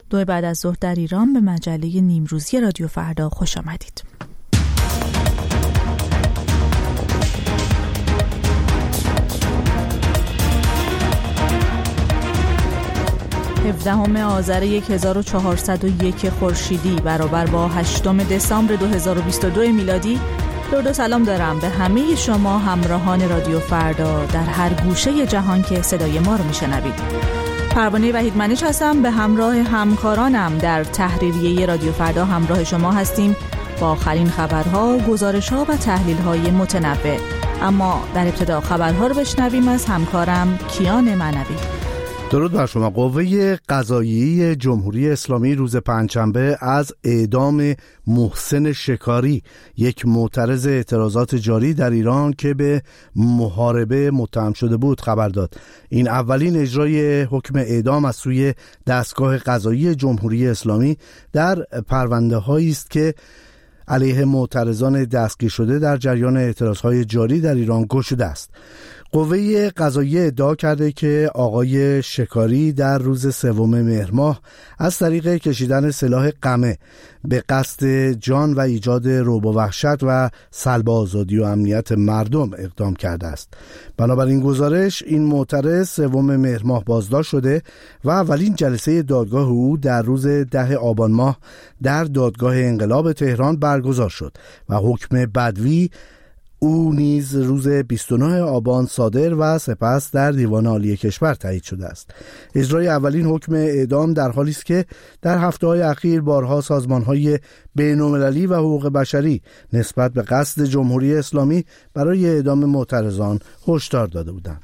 2 بعد از ظهر در ایران به مجله نیمروزی رادیو فردا خوش آمدید. 17 آذر 1401 خورشیدی برابر با 8 دسامبر 2022 میلادی. درود و سلام دارم به همه شما همراهان رادیو فردا در هر گوشه جهان که صدای ما رو میشنوید. پروانه وحید منیج هستم، به همراه همکارانم در تحریریه رادیو فردا همراه شما هستیم با آخرین خبرها، گزارش‌ها و تحلیل‌های متنوع. اما در ابتدا خبرها رو بشنویم از همکارم کیان معنوی. درود بر شما. قوه قضاییه جمهوری اسلامی روز پنجشنبه از اعدام محسن شکاری، یک معترض اعتراضات جاری در ایران که به محاربه متهم شده بود، خبر داد. این اولین اجرای حکم اعدام از سوی دستگاه قضایی جمهوری اسلامی در پرونده هایی است که علیه معترضان دستگیر شده در جریان اعتراضهای جاری در ایران گشوده است. قوه قضاییه ادعا کرده که آقای شکاری در روز 3 مهر ماه از طریق کشیدن سلاح قمع به قصد جان و ایجاد رعب و وحشت و سلب آزادی و امنیت مردم اقدام کرده است. بنابراین گزارش این معترض 3 مهر ماه بازداشت شده و اولین جلسه دادگاه او در روز 10 آبان ماه در دادگاه انقلاب تهران برگزار شد و حکم بدوی او نیز روز 29 آبان صادر و سپس در دیوان عالی کشور تایید شده است. اجرای اولین حکم اعدام در حالی است که در هفته‌های اخیر بارها سازمان‌های بین‌المللی و حقوق بشری نسبت به قصد جمهوری اسلامی برای اعدام معترضان هشدار داده بودند.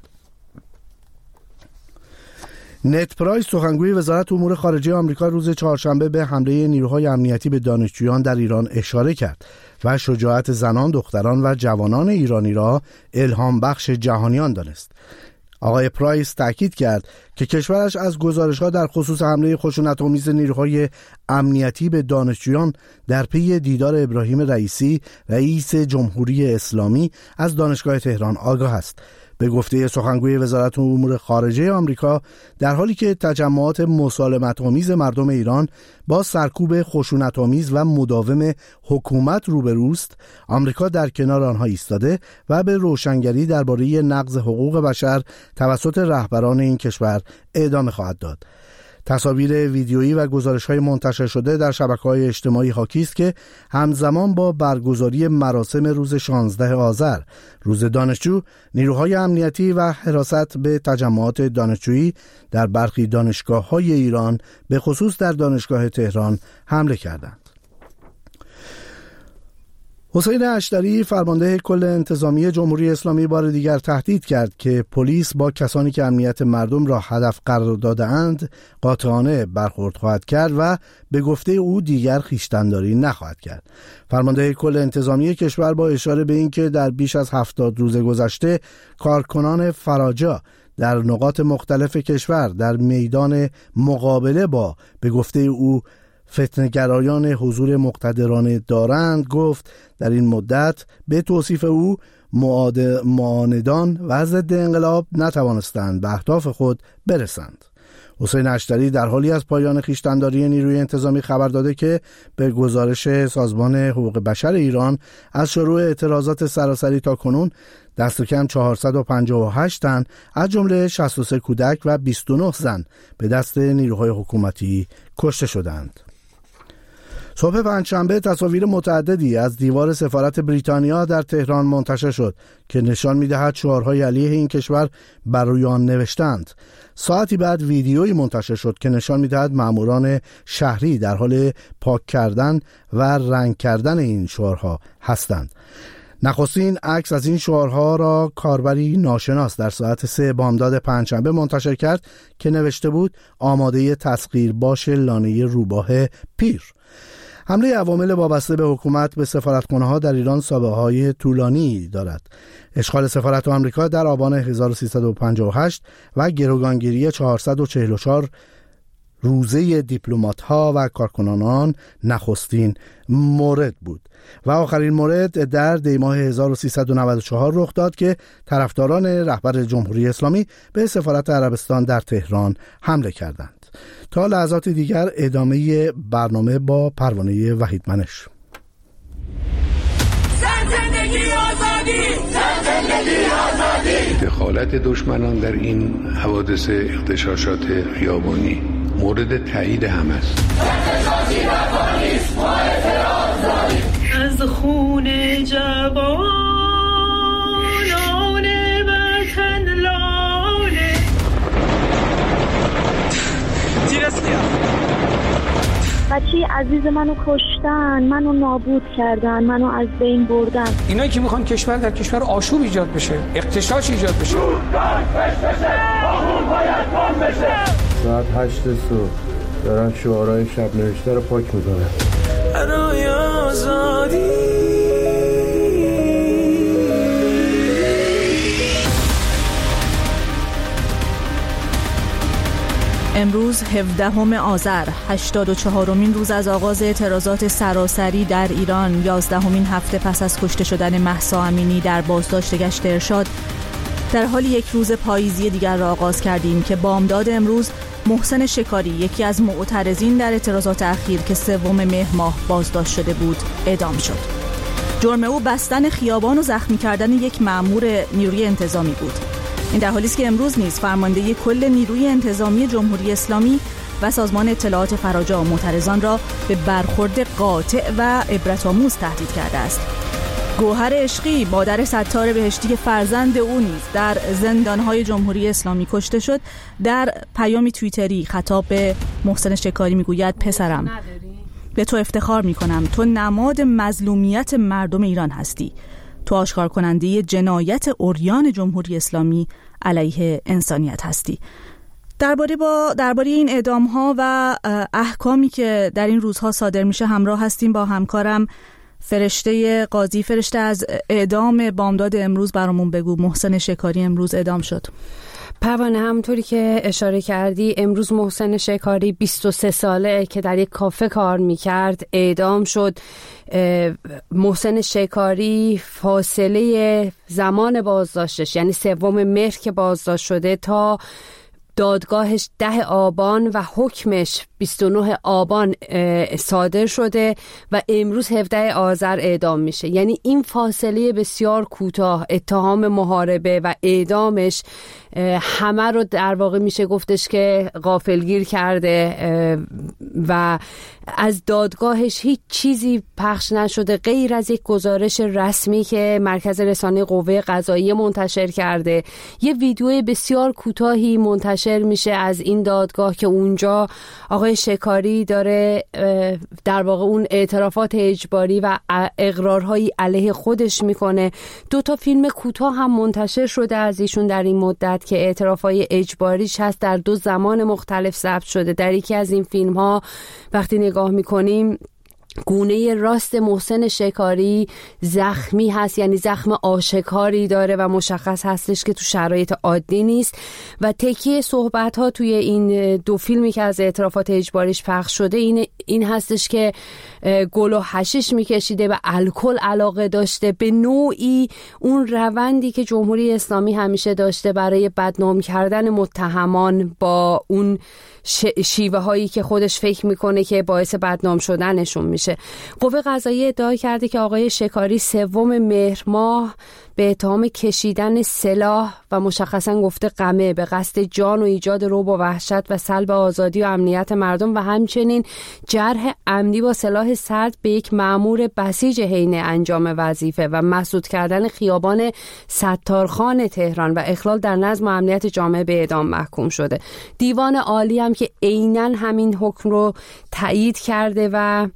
نت پرایس، سخنگوی وزارت امور خارجه آمریکا، روز چهارشنبه به حمله نیروهای امنیتی به دانشجویان در ایران اشاره کرد و شجاعت زنان، دختران و جوانان ایرانی را الهام بخش جهانیان دانست. آقای پرایس تاکید کرد که کشورش از گزارش‌ها در خصوص حمله خشونت‌آمیز نیروهای امنیتی به دانشجویان در پی دیدار ابراهیم رئیسی، رئیس جمهوری اسلامی، از دانشگاه تهران آگاه است. به گفته سخنگوی وزارت امور خارجه آمریکا، در حالی که تجمعات مسالمت‌آمیز مردم ایران با سرکوب خشونت‌آمیز و مداوم حکومت روبروست، آمریکا در کنار آنها ایستاده و به روشنگری درباره نقض حقوق بشر توسط رهبران این کشور ادامه خواهد داد. تصاویر ویدیویی و گزارش‌های منتشر شده در شبکه‌های اجتماعی حاکی است که همزمان با برگزاری مراسم روز 16 آذر، روز دانشجو، نیروهای امنیتی و حراست به تجمعات دانشجویی در برخی دانشگاه‌های ایران، به خصوص در دانشگاه تهران، حمله کردند. حسین اشتری، فرمانده کل انتظامی جمهوری اسلامی، بار دیگر تهدید کرد که پلیس با کسانی که امنیت مردم را هدف قرار داده‌اند قاطعانه برخورد خواهد کرد و به گفته او دیگر خویشتن‌داری نخواهد کرد. فرمانده کل انتظامی کشور با اشاره به اینکه در بیش از 70 روز گذشته کارکنان فراجا در نقاط مختلف کشور در میدان مقابله با، به گفته او، فتنه‌گرایان حضور مقتدرانه دارند، گفت در این مدت به توصیف او معاندان و ضد انقلاب نتوانستند به اهداف خود برسند. حسین اشتری در حالی از پایان خویشتن‌داری نیروی انتظامی خبر داده که به گزارش سازمان حقوق بشر ایران از شروع اعتراضات سراسری تا کنون دست کم 458 تن از جمله 63 کودک و 29 زن به دست نیروهای حکومتی کشته شدند. صبح پنجشنبه تصاویر متعددی از دیوار سفارت بریتانیا در تهران منتشر شد که نشان می‌دهد شعارهای علیه این کشور بر روی آن نوشتند. ساعتی بعد ویدیویی منتشر شد که نشان می‌دهد ماموران شهری در حال پاک کردن و رنگ کردن این شعارها هستند. نخستین عکس از این شعارها را کاربری ناشناس در ساعت 3 بامداد پنجشنبه منتشر کرد که نوشته بود آماده تسخیر باش لانه روباه پیر. حمله عوامل وابسته به حکومت به سفارتخانه‌ها در ایران سابقه‌های طولانی دارد. اشغال سفارت آمریکا در آبان 1358 و گروگانگیری 444 روزه دیپلمات‌ها و کارکنان نخستین مورد بود و آخرین مورد در دیماه 1394 رخ داد که طرفداران رهبر جمهوری اسلامی به سفارت عربستان در تهران حمله کردند. تا لحظات دیگر ادامه برنامه با پروانه وحیدمنش. دخالت دشمنان در این حوادث اغتشاشات خیابانی مورد تایید هم است. از خون جوانان وطن لاله بچه عزیز منو کشتن، منو نابود کردن، منو از بین بردن. اینایی که میخوان کشور در کشور آشوب ایجاد بشه، اغتشاش ایجاد بشه. ساعت 8 صبح دارن شعارهای شب نوشته رو پاک میکنن. برای آزادی. امروز 17 آذر 84مین روز از آغاز اعتراضات سراسری در ایران، 11مین هفته پس از کشته شدن مهسا امینی در بازداشت گشت ارشاد، در حال یک روز پاییزی دیگر را آغاز کردیم که بامداد امروز محسن شکاری، یکی از معترضین در اعتراضات اخیر که 3 مهر ماه بازداشت شده بود، اعدام شد. جرم او بستن خیابان و زخمی کردن یک مأمور نیروی انتظامی بود. این در حالی است که امروز نیز فرمانده کل نیروی انتظامی جمهوری اسلامی و سازمان اطلاعات فراجا معترضان را به برخورد قاطع و عبرت‌آموز تهدید کرده است. گوهر عشقی، مادر ستار بهشتی فرزند او نیز در زندان‌های جمهوری اسلامی کشته شد. در پیامی توییتری خطاب به محسن شکاری میگوید: پسرم، به تو افتخار میکنم، تو نماد مظلومیت مردم ایران هستی. تو آشکار کننده جنایت عریان جمهوری اسلامی علیه انسانیت هستی. درباره این اعدام‌ها و احکامی که در این روزها صادر میشه همراه هستیم با همکارم فرشته قاضی. فرشته، از اعدام بامداد امروز برامون بگو. محسن شکاری امروز اعدام شد. پروانه، همونطوری که اشاره کردی، امروز محسن شکاری 23 ساله که در یک کافه کار میکرد اعدام شد. محسن شکاری فاصله زمان بازداشتش، یعنی 3 مهر که بازداشت شده، تا دادگاهش 10 آبان و حکمش 29 آبان صادر شده و امروز 17 آذر اعدام میشه. یعنی این فاصله بسیار کوتاه، اتهام محاربه و اعدامش همه رو در واقع میشه گفتش که غافلگیر کرده و از دادگاهش هیچ چیزی پخش نشده غیر از یک گزارش رسمی که مرکز رسانه قوه قضاییه منتشر کرده. یه ویدیو بسیار کوتاهی منتشر میشه از این دادگاه که اونجا آقای شکاری داره در واقع اون اعترافات اجباری و اقرارهایی علیه خودش میکنه. 2 فیلم کوتاه هم منتشر شده از ایشون در این مدت که اعترافای اجباریش هست، در 2 زمان مختلف ضبط شده. در یکی از این فیلم ها وقتی نگاه میکنیم گونه راست محسن شکاری زخمی هست، یعنی زخم آشکاری داره و مشخص هستش که تو شرایط عادی نیست و تکیه صحبت ها توی این 2 فیلمی که از اعترافات اجباریش پخش شده این هستش که گل و حشیش میکشیده، به الکل علاقه داشته، به نوعی اون روندی که جمهوری اسلامی همیشه داشته برای بدنام کردن متهمان با اون شیوه هایی که خودش فکر میکنه که باعث بدنام شدنشون میشه. قوه قضاییه ادعا کرده که آقای شکاری 3 مهر ماه به اتهام کشیدن سلاح و مشخصا گفته قمع به قصد جان و ایجاد رعب و وحشت و سلب آزادی و امنیت مردم و همچنین جرح عمدی با سلاح سرد به یک مأمور بسیج حین انجام وظیفه و مسدود کردن خیابان ستارخان تهران و اخلال در نظم و امنیت جامعه به اعدام محکوم شده. دیوان عالی هم که عیناً همین حکم رو تایید کرده و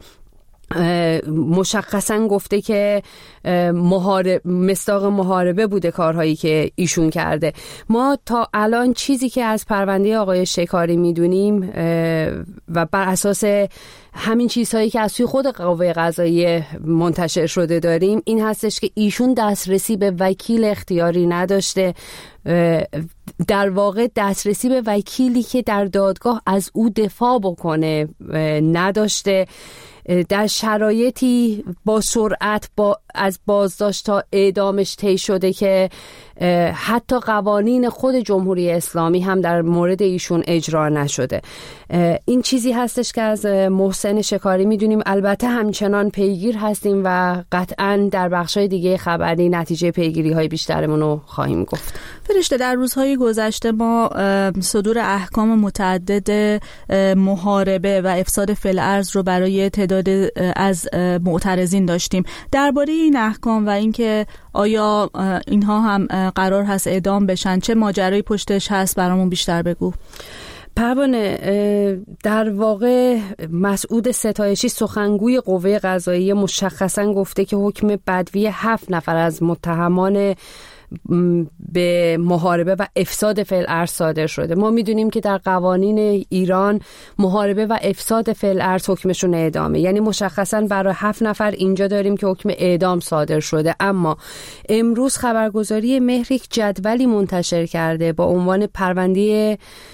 مشخصا گفته که مصداق محاربه بوده کارهایی که ایشون کرده. ما تا الان چیزی که از پرونده آقای شکاری میدونیم و بر اساس همین چیزهایی که از سوی خود قوه قضاییه منتشر شده داریم این هستش که ایشون دسترسی به وکیل اختیاری نداشته، در واقع دسترسی به وکیلی که در دادگاه از او دفاع بکنه نداشته. در شرایطی با سرعت از بازداشت تا اعدامش طی شده که حتی قوانین خود جمهوری اسلامی هم در مورد ایشون اجرا نشده. این چیزی هستش که از محسن شکاری میدونیم. البته همچنان پیگیر هستیم و قطعاً در بخشای دیگه خبری نتیجه پیگیری های بیشترمون رو خواهیم گفت. فرشته، در روزهای گذشته ما صدور احکام متعدد محاربه و افساد فی‌الارض رو برای تعداد از معترضین داشتیم. درباره این احکام و اینکه آیا اینها هم قرار هست اعدام بشن، چه ماجرایی پشتش هست برامون بیشتر بگو. پروانه، در واقع مسعود ستایشی سخنگوی قوه قضاییه مشخصا گفته که حکم بدوی 7 نفر از متهمان به محاربه و افساد فی‌الارض صادر شده. ما میدونیم که در قوانین ایران محاربه و افساد فی‌الارض حکمشون اعدامه، یعنی مشخصا برای 7 نفر اینجا داریم که حکم اعدام صادر شده. اما امروز خبرگزاری مهر یک جدولی منتشر کرده با عنوان پرونده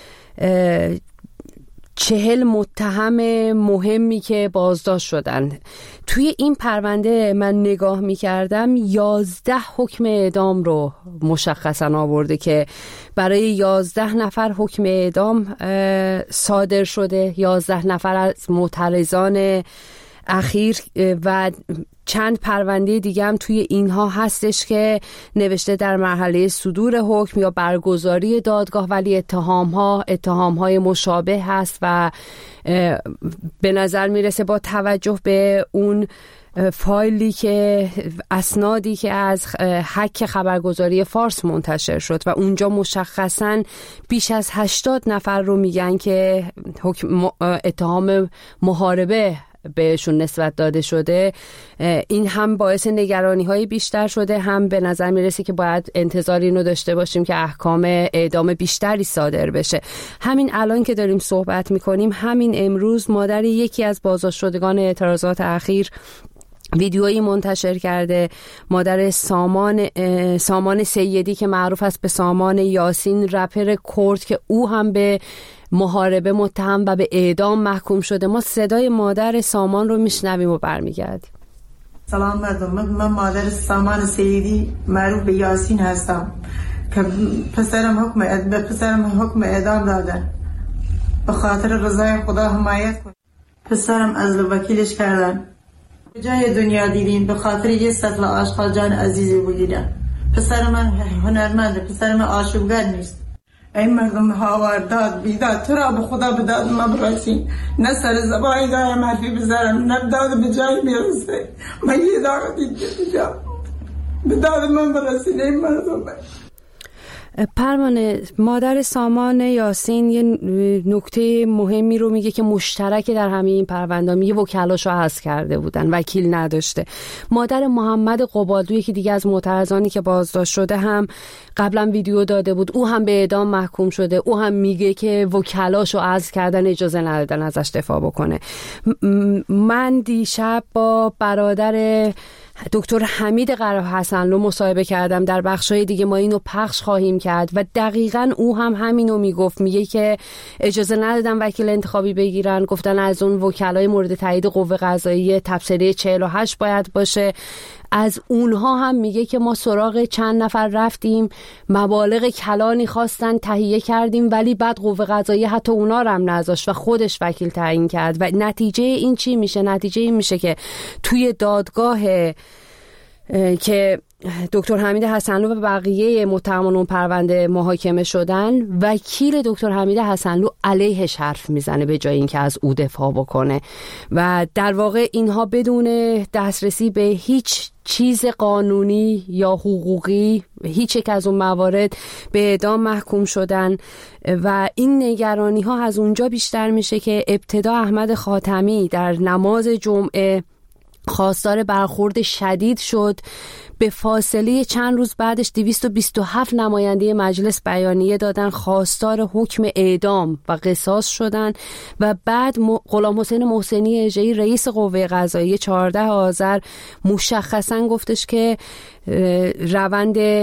40 متهم مهمی که بازداشت شدن. توی این پرونده من نگاه می‌کردم 11 حکم اعدام رو مشخصاً آورده که برای 11 نفر حکم اعدام صادر شده، 11 نفر از معترضان اخیر و چند پرونده دیگه هم توی اینها هستش که نوشته در مرحله صدور حکم یا برگزاری دادگاه، ولی اتهام‌های مشابه هست و به نظر میرسه با توجه به اون فایلی که اسنادی که از هک خبرگزاری فارس منتشر شد و اونجا مشخصاً بیش از 80 نفر رو میگن که اتهام محاربه بهشون نسبت داده شده. این هم باعث نگرانی‌های بیشتر شده، هم به نظر میرسه که باید انتظار اینو داشته باشیم که احکام اعدام بیشتری صادر بشه. همین الان که داریم صحبت میکنیم، همین امروز مادر یکی از بازداشت شدگان اعتراضات اخیر ویدیویی منتشر کرده. مادر سامان سیدی که معروف است به سامان یاسین، رپر کرد که او هم به محاربه متهم و به اعدام محکوم شده. ما صدای مادر سامان رو میشنویم و برمیگردیم. سلام مردم، من مادر سامان سیدی معروف به یاسین هستم که پسرم حکم اعدام دادن. به خاطر رضای خدا حمایت کن. پسرم از وکیلش کردن. جای دنیا دیدیم به خاطر یه سطل آشغال جان عزیزی بودیدن. پسر من هنرمنده، پسر من آشوبگر نیست. این مردم هاوار داد بیداد تو را به خدا به داد ما برسین، نه سر زبانی دایم حرفی بذارم، نه داد به جای میرسه. من یه داغ دیگه به داد من برسین این مردم. پروانه، مادر سامان یاسین یه نکته مهمی رو میگه که مشترک در همه این پرونده، میگه وکلاشو حذف کرده بودن، وکیل نداشته. مادر محمد قبادلو، یکی دیگه از معترضانی که بازداشت شده، هم قبلا ویدیو داده بود، او هم به اعدام محکوم شده. او هم میگه که وکلاشو حذف کردن، اجازه ندادن ازش دفاع بکنه. من دیشب با برادر دکتر حمید قرهحسنلو مصاحبه کردم، در بخشای دیگه ما اینو پخش خواهیم کرد و دقیقاً او هم همینو میگفت. میگه که اجازه ندادن وکیل انتخابی بگیرن، گفتن از اون وکلای مورد تایید قوه قضاییه تبصره 48 باید باشه. از اونها هم میگه که ما سراغ چند نفر رفتیم، مبالغ کلانی خواستن، تهیه کردیم، ولی بعد قوه قضاییه حتی اونا رو هم نذاشت و خودش وکیل تعیین کرد. و نتیجه این چی میشه؟ نتیجه این میشه که توی دادگاه که دکتر حمید حسنلو و بقیه متهمان اون پرونده محاکمه شدن، وکیل دکتر حمید حسنلو علیهش حرف میزنه به جای اینکه از او دفاع بکنه و در واقع اینها بدون دسترسی به هیچ چیز قانونی یا حقوقی، هیچ یک از اون موارد، به اعدام محکوم شدن. و این نگرانی ها از اونجا بیشتر میشه که ابتدا احمد خاتمی در نماز جمعه خواستار برخورد شدید شد. به فاصله چند روز بعدش 227 نماینده مجلس بیانیه دادن، خواستار حکم اعدام و قصاص شدن. و بعد غلام حسین محسنی اژه‌ای رئیس قوه قضاییه 14 آذر مشخصاً گفتش که روند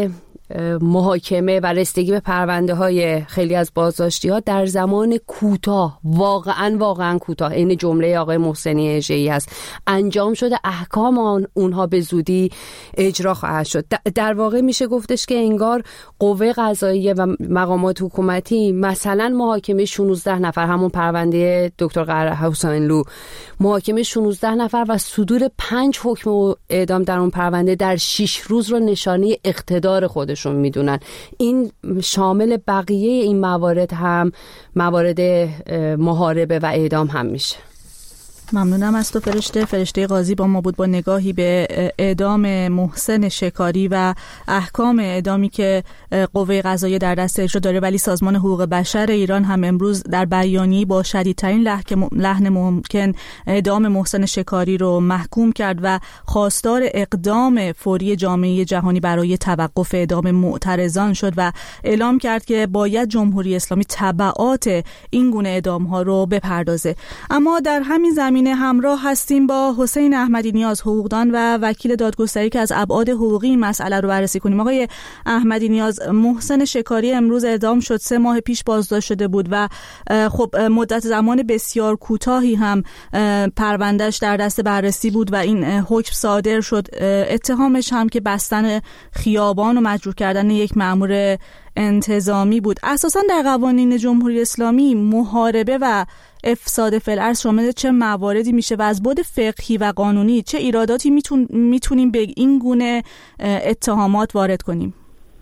محاکمه و رسیدگی به پرونده های خیلی از بازداشتی ها در زمان کوتاه، واقعا کوتاه، این جمله آقای محسنی اژه‌ای هست، انجام شده، احکام اونها به زودی اجرا خواهد شد. در واقع میشه گفتش که انگار قوه قضاییه و مقامات حکومتی مثلا محاکمه 16 نفر، همون پرونده دکتر قره حسینلو، محاکمه 16 نفر و صدور 5 حکم اعدام در اون پرونده در 6 روز رو نشانه اقتدار خودشون میدونن. این شامل بقیه این موارد هم موارد محاربه و اعدام هم میشه. ممنونم از تو فرشته قاضی با ما بود با نگاهی به اعدام محسن شکاری و احکام اعدامی که قوه قضاییه در دست اجرا داره، ولی سازمان حقوق بشر ایران هم امروز در بیانیه‌ای با شدیدترین لحن ممکن اعدام محسن شکاری رو محکوم کرد و خواستار اقدام فوری جامعه جهانی برای توقف اعدام معترضان شد و اعلام کرد که باید جمهوری اسلامی تبعات این گونه اعدام‌ها رو بپردازه. اما در همین زمینه همراه هستیم با حسین احمدی نیاز، حقوقدان و وکیل دادگستری که از ابعاد حقوقی این مسئله رو بررسی کنیم. آقای احمدی نیاز، محسن شکاری امروز اعدام شد، 3 ماه پیش بازداشت شده بود و خب مدت زمان بسیار کوتاهی هم پروندهش در دست بررسی بود و این حکم صادر شد. اتهامش هم که بستن خیابان و مجروح کردن یک مأمور انتظامی بود. اساساً در قوانین جمهوری اسلامی محاربه و افساد فی‌الارض شامل چه مواردی میشه و از بعد فقهی و قانونی چه ایراداتی میتونیم به این گونه اتهامات وارد کنیم؟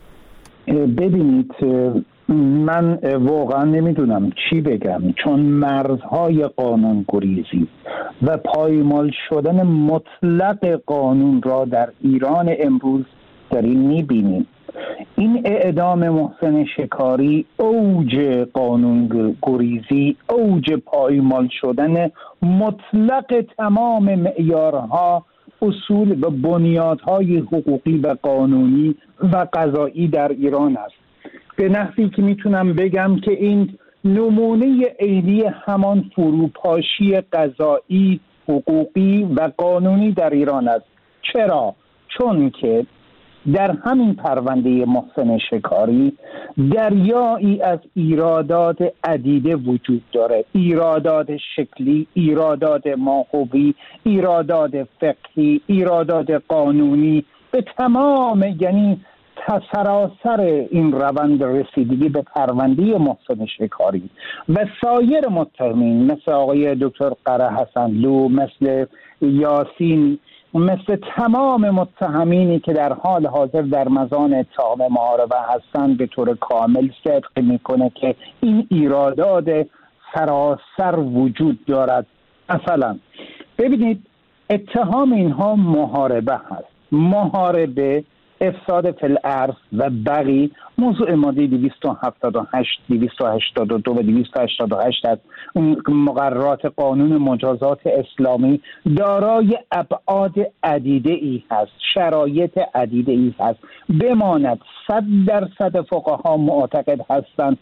ببینید، من واقعا نمیدونم چی بگم، چون مرزهای قانون گریزی و پایمال شدن مطلق قانون را در ایران امروز داریم میبینیم. این اعدام محسن شکاری اوج قانون گریزی، اوج پایمال شدن مطلق تمام معیارها، اصول و بنیادهای حقوقی و قانونی و قضایی در ایران است. به نحوی که میتونم بگم که این نمونه عینی همان فروپاشی قضایی، حقوقی و قانونی در ایران است. چرا؟ چون که در همین پرونده محسن شکاری دریایی از ایرادات عدیده وجود داره، ایرادات شکلی، ایرادات ماهوی، ایرادات فقهی، ایرادات قانونی، به تمام، یعنی سراسر این روند رسیدگی به پرونده محسن شکاری و سایر متهمین مثل آقای دکتر قره حسینلو، مثل یاسین، مثل تمام متهمینی که در حال حاضر در مزان اتهام محاربه هستند به طور کامل صدق میکنه که این ایرادات سراسر وجود دارد. مثلا ببینید، اتهام اینها محاربه هست، محاربه، افساد فی‌الارض و بغی موضوع ماده 278 282 و 288 از مقررات قانون مجازات اسلامی دارای ابعاد عدیده ای هست، شرایط عدیده ای هست. بماند 100% فقها معتقد هستند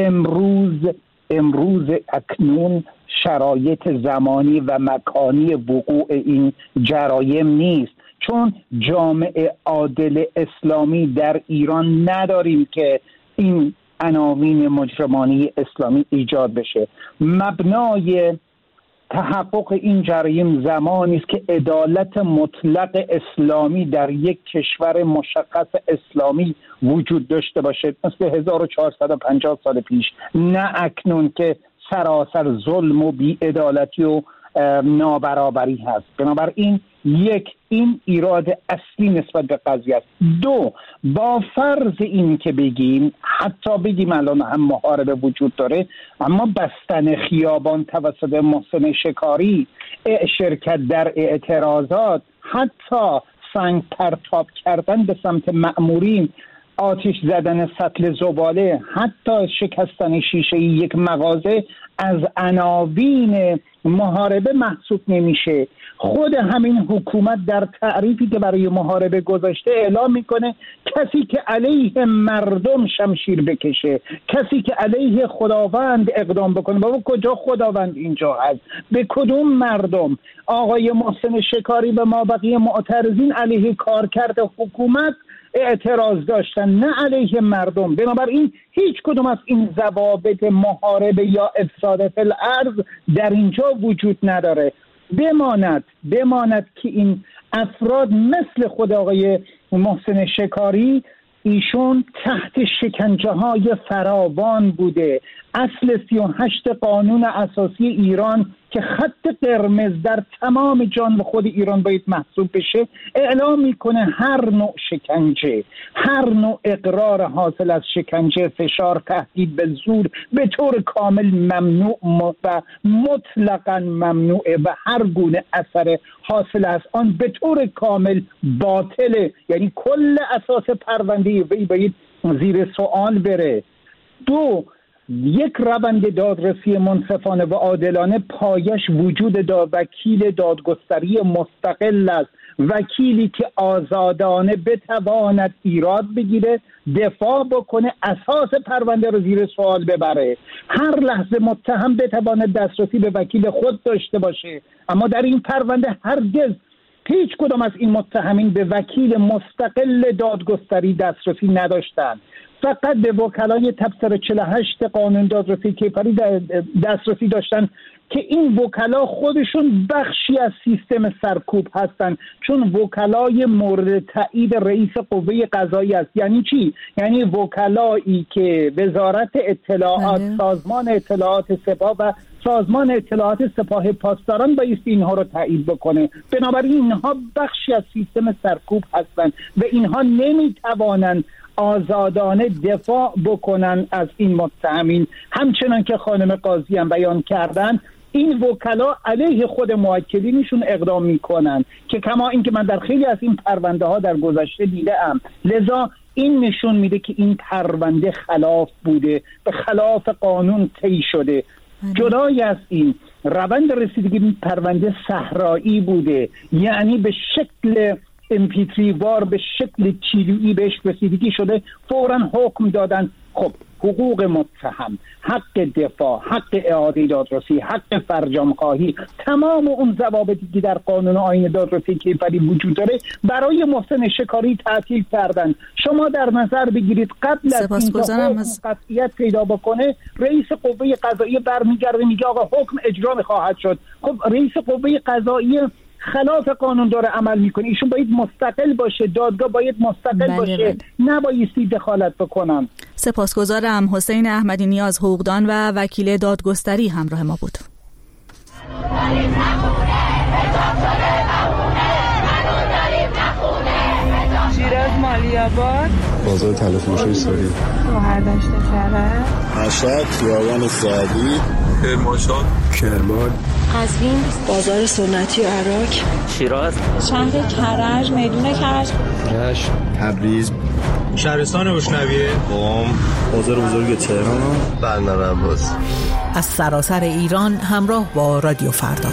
امروز اکنون شرایط زمانی و مکانی وقوع این جرایم نیست، چون جامعه عادل اسلامی در ایران نداریم که این عناوین مجرمانه اسلامی ایجاد بشه. مبنای تحقق این جرایم زمانی است که عدالت مطلق اسلامی در یک کشور مشخص اسلامی وجود داشته باشه، مثل 1450 سال پیش، نه اکنون که سراسر ظلم و بی‌عدالتی و نابرابری هست. بنابراین این ایراد اصلی نسبت به قضیه است. 2، با فرض این که حتی بگیم الان هم محاربه وجود داره، اما بستن خیابان توسط محسن شکاری، شرکت در اعتراضات، حتی سنگ پرتاب کردن به سمت مأمورین، آتش زدن سطل زباله، حتی شکستن شیشه یک مغازه از عناوین محاربه محسوب نمیشه. خود همین حکومت در تعریفی که برای محاربه گذاشته اعلام میکنه کسی که علیه مردم شمشیر بکشه، کسی که علیه خداوند اقدام بکنه. بابا کجا خداوند اینجا هست؟ به کدوم مردم؟ آقای محسن شکاری و ما بقیه معترضین علیه کارکرد حکومت اعتراض داشتن، نه علیه مردم. بنابراین هیچ کدوم از این ضوابط محاربه یا افساد فی الارض در اینجا وجود نداره. بماند که این افراد مثل خود آقای محسن شکاری، ایشون تحت شکنجه های فراوان بوده. اصل 38 قانون اساسی ایران که خط قرمز در تمام جان خود ایران باید محسوب بشه، اعلام میکنه هر نوع شکنجه، هر نوع اقرار حاصل از شکنجه، فشار، تهدید به زور به طور کامل ممنوع و مطلقاً ممنوعه و هر گونه اثر حاصل از آن به طور کامل باطله. یعنی کل اساس پرونده وی باید زیر سوال بره. دو، یک روند دادرسی منصفانه و عادلانه پایش وجود وکیل دادگستری مستقل است، وکیلی که آزادانه بتواند ایراد بگیره، دفاع بکنه، اساس پرونده رو زیر سوال ببره. هر لحظه متهم بتواند دسترسی به وکیل خود داشته باشه، اما در این پرونده هرگز هیچ کدام از این متهمین به وکیل مستقل دادگستری دسترسی نداشتند. فقط به وکلای تبصره 48 قانون دادرسی کیفری دسترسی داشتن که این وکلا خودشون بخشی از سیستم سرکوب هستن، چون وکلای مورد تایید رئیس قوه قضاییه است. یعنی چی؟ یعنی وکلایی که وزارت اطلاعات، سازمان اطلاعات سپاه و سازمان اطلاعات سپاه پاسداران بایستی اینها رو تایید بکنه. بنابراین اینها بخشی از سیستم سرکوب هستن و اینها نمیتوانند آزادانه دفاع بکنن از این متهمین. همچنان که خانم قاضی هم بیان کردن، این وکلا علیه خود موکلینشون اقدام میکنن که کما اینکه من در خیلی از این پرونده ها در گذشته دیدم. لذا این نشون میده که این پرونده خلاف بوده، به خلاف قانون طی شده. جدای از این، روند رسیدگی این پرونده صحرایی بوده، یعنی به شکل امپیتریوار، به شکل کیلویی بهش رسیدگی شده، فوراً حکم دادن. خب حقوق متهم، حق دفاع، حق اعاده دادرسی، حق فرجام‌خواهی، تمام اون ضوابطی که در قانون آیین دادرسی کیفری وجود داره برای محسن شکاری تعطیل کردن. شما در نظر بگیرید قبل از اینکه حکم قطعیت پیدا بکنه، رئیس قوه قضاییه برمیگرده میگه آقا حکم اجرا خواهد شد. خب رئیس قوه قضاییه خلاف قانون داره عمل میکنه. ایشون باید مستقل باشه، دادگاه باید مستقل باشه، نبایستی دخالت بکنن. سپاسگزارم. حسین احمدی نیاز، حقوقدان و وکیل دادگستری همراه ما بود. شیراز مالی‌آباد، بازار تلفروشی ساری، شهردشت کرج، مشهد، خیابان سعدی، کرمانشاه، کرمان، قزوین، بازار سنتی و عراق، شیراز، شهر کرج، میدون کرج، رشت، تبریز، شهرستان بوشنویه، قم، بازار بزرگ تهران، بندر عباس. از سراسر ایران همراه با رادیو فردا.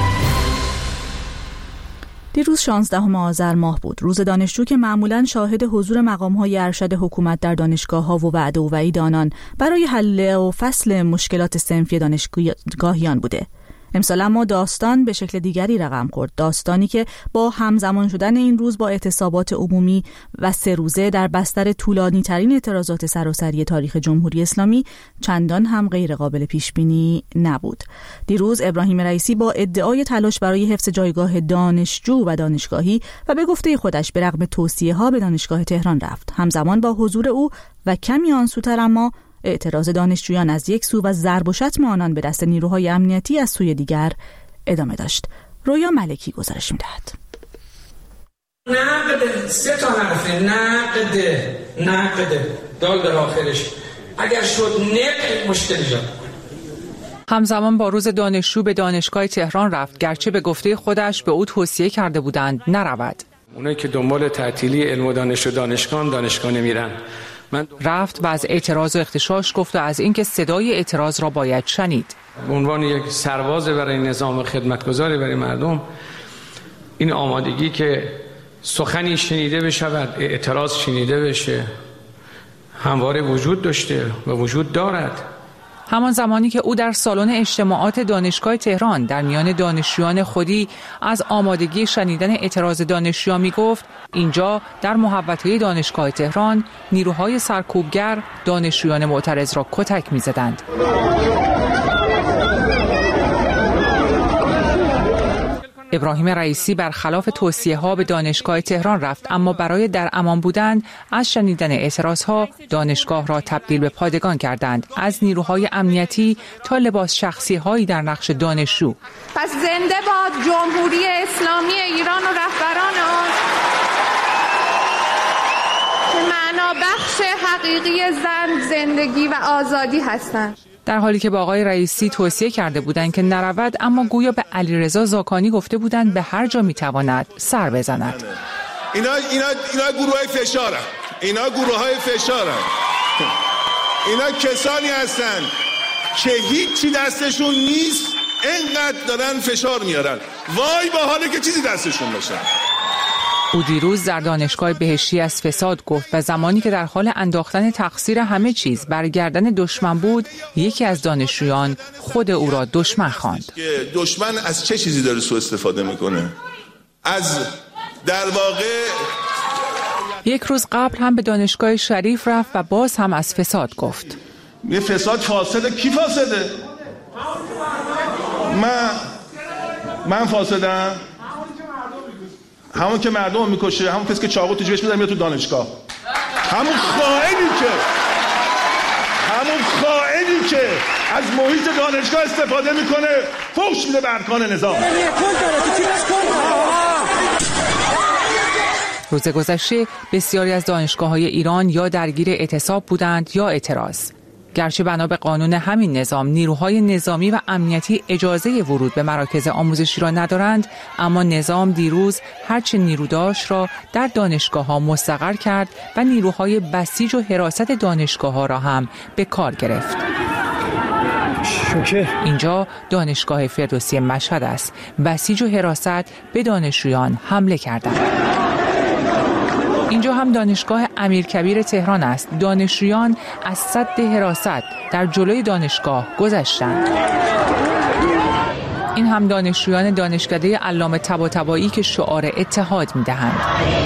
دیروز 16 آذر ماه بود، روز دانشجو که معمولاً شاهد حضور مقام‌های ارشد حکومت در دانشگاه‌ها و وعده و وعید آنان برای حل و فصل مشکلات صنفی دانشگاهیان بوده. امسال اما داستان به شکل دیگری رقم خورد، داستانی که با همزمان شدن این روز با اعتصابات عمومی و 3 روزه در بستر طولانی ترین اعتراضات سراسری تاریخ جمهوری اسلامی چندان هم غیر قابل پیش بینی نبود. دیروز ابراهیم رئیسی با ادعای تلاش برای حفظ جایگاه دانشجو و دانشگاهی و به گفته خودش به رغم توصیه‌ها به دانشگاه تهران رفت. همزمان با حضور او و کمی آنسوتر اما اعتراض دانشجویان از یک سو و ضرب و شتم آنان به دست نیروهای امنیتی از سوی دیگر ادامه داشت. رویا ملکی گزارش می‌دهد. نقد 3 تا حرفه، نقد دال در آخرش. اگر شد نقد مشکل ایجاد. همزمان با روز دانشجو به دانشگاه تهران رفت، گرچه به گفته خودش به او توصیه کرده بودند نرود. اونایی که دنبال تعطیلی علم و دانش و دانشگاه نمیرن. رفت و از اعتراض و اغتشاش گفت و از اینکه صدای اعتراض را باید شنید. به عنوان یک سرباز برای نظام خدمتگزاری برای مردم، این آمادگی که سخنی شنیده بشود، اعتراض شنیده بشه، همواره وجود داشته و وجود دارد. همان زمانی که او در سالن اجتماعات دانشگاه تهران در میان دانشجویان خودی از آمادگی شنیدن اعتراض دانشجویان میگفت، اینجا در محوطه دانشگاه تهران نیروهای سرکوبگر دانشجویان معترض را کتک می‌زدند. ابراهیم رئیسی برخلاف توصیه‌ها به دانشگاه تهران رفت، اما برای در امان بودن از شنیدن اعتراضها دانشگاه را تبدیل به پادگان کردند، از نیروهای امنیتی تا لباس شخصی‌هایی در نقش دانشجو. پس زنده باد جمهوری اسلامی ایران و رهبران آن که معنا بخش حقیقی زن، زندگی و آزادی هستند. در حالی که با آقای رئیسی توصیه کرده بودند که نرود، اما گویا به علیرضا زاکانی گفته بودند به هر جا میتواند سر بزند. اینا گروهای فشارن. اینا کسانی هستند که هیچی دستشون نیست، اینقدر دارن فشار میارن. وای با حالی که چیزی دستشون باشه. او دیروز در دانشگاه بهشتی از فساد گفت و زمانی که در حال انداختن تقصیر همه چیز بر گردن دشمن بود، یکی از دانشجویان خود او را دشمن خواند. دشمن از چه چیزی داره سوء استفاده میکنه؟ از در واقع یک روز قبل هم به دانشگاه شریف رفت و باز هم از فساد گفت. یه فساد فاسده. کی فاسده؟ من فاسدم؟ همون که مردم میکشه، همون کسی که چاقو تو جیبش میذاره میاد تو دانشگاه، همون خائنی که از محیط دانشگاه استفاده میکنه، فحش میده به ارکان نظام. روز گذشته بسیاری از دانشگاه‌های ایران یا درگیر اعتصاب بودند یا اعتراض. گرچه بنا به قانون همین نظام نیروهای نظامی و امنیتی اجازه ورود به مراکز آموزشی را ندارند، اما نظام دیروز هرچه نیرو داشت را در دانشگاه‌ها مستقر کرد و نیروهای بسیج و حراست دانشگاه‌ها را هم به کار گرفت. اینجا دانشگاه فردوسی مشهد است. بسیج و حراست به دانشجویان حمله کردند. اینجا هم دانشگاه امیرکبیر تهران است. دانشجویان از سد حراست در جلوی دانشگاه گذشتند. این هم دانشجویان دانشکده علامه طباطبایی که شعار اتحاد می‌دهند.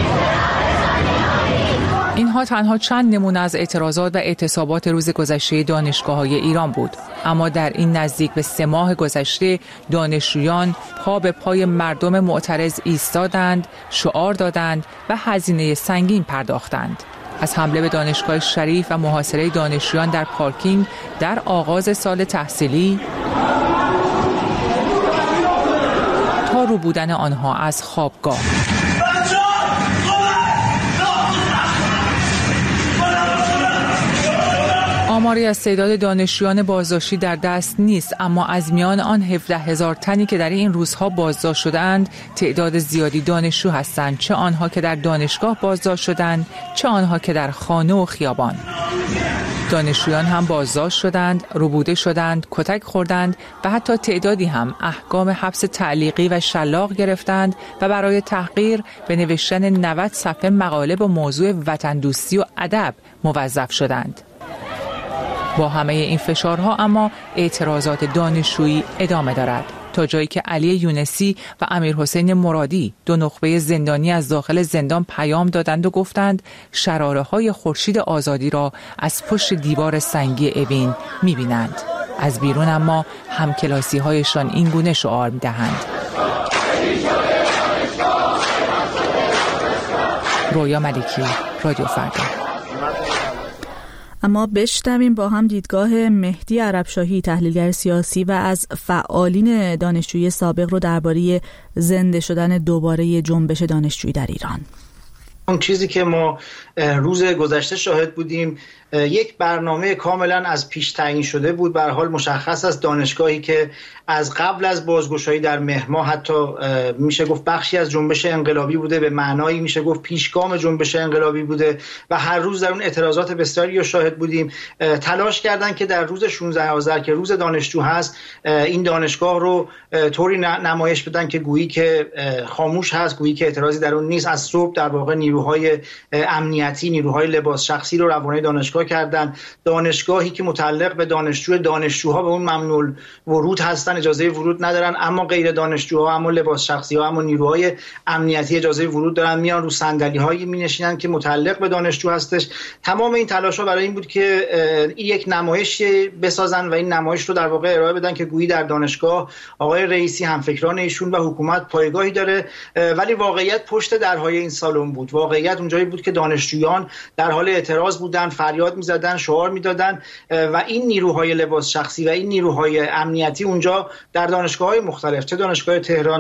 اینها تنها چند نمونه از اعتراضات و اعتصابات روز گذشته دانشگاه‌های ایران بود، اما در این نزدیک به 3 ماه گذشته دانشجویان پا به پای مردم معترض ایستادند، شعار دادند و هزینه سنگین پرداختند. از حمله به دانشگاه شریف و محاصره دانشجویان در پارکینگ در آغاز سال تحصیلی تا رو بودن آنها از خوابگاه. آماری از تعداد دانشجویان بازداشتی در دست نیست، اما از میان آن 17,000 تنی که در این روزها بازداشت شدند تعداد زیادی دانشجو هستند، چه آنها که در دانشگاه بازداشت شدند، چه آنها که در خانه و خیابان. دانشجویان هم بازداشت شدند، ربوده شدند، کتک خوردند و حتی تعدادی هم احکام حبس تعلیقی و شلاق گرفتند و برای تحقیر به نوشتن 90 صفحه مقاله با موضوع وطن دوستی و ادب موظف شدند. با همه این فشارها اما اعتراضات دانشجویی ادامه دارد، تا جایی که علی یونسی و امیرحسین مرادی 2 نخبه زندانی از داخل زندان پیام دادند و گفتند شراره‌های خورشید آزادی را از پشت دیوار سنگی اوین می‌بینند. از بیرون اما همکلاسی‌هایشان این گونه شعار می‌دهند. رویا ملکی، رادیو فردا. اما بشنویم با هم دیدگاه مهدی عربشاهی، تحلیلگر سیاسی و از فعالین دانشجویی سابق رو درباره زنده شدن دوباره جنبش دانشجویی در ایران. اون چیزی که ما روز گذشته شاهد بودیم یک برنامه کاملا از پیش تعیین شده بود. به هر حال مشخص است دانشگاهی که از قبل از بازگشایی در مهر ماه حتی میشه گفت بخشی از جنبش انقلابی بوده، به معنایی میشه گفت پیشگام جنبش انقلابی بوده و هر روز در اون اعتراضات بسیاری رو شاهد بودیم. تلاش کردن که در روز 16 آذر که روز دانشجو هست این دانشگاه رو طوری نمایش بدن که گویی که خاموش هست، گویی که اعتراضی در اون نیست. از صبح در واقع نیروهای امنیتی، نیروهای لباس شخصی رو روانه دانشگاه برپا کردن. دانشگاهی که متعلق به دانشجوها به اون ممنوع ورود هستن، اجازه ورود ندارن، اما غیر دانشجوها، اما لباس شخصی ها، اما نیروهای امنیتی اجازه ورود دارن، میان رو صندلی‌هایی می‌نشینن که متعلق به دانشجو هستش. تمام این تلاش‌ها برای این بود که این یک نمایش بسازن و این نمایش رو در واقع ارائه بدن که گویی در دانشگاه آقای رئیسی همفکران ایشون و حکومت پایگاهی داره، ولی واقعیت پشت درهای این سالن بود. واقعیت اونجایی بود که دانشجویان در حال اعتراض بودن، فریاد می‌زدن، شعار می‌دادن و این نیروهای لباس شخصی و این نیروهای امنیتی اونجا در دانشگاه‌های مختلف، چه دانشگاه تهران